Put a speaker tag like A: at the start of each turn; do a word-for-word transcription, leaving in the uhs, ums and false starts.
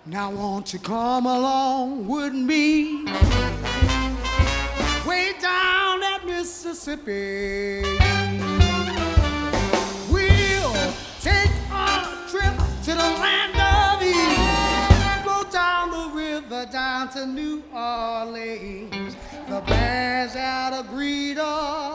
A: Now won't you come along with me? Way down at Mississippi. We'll take a trip to the land of ease. Go down the river down to New Orleans. The band's out of Greedo.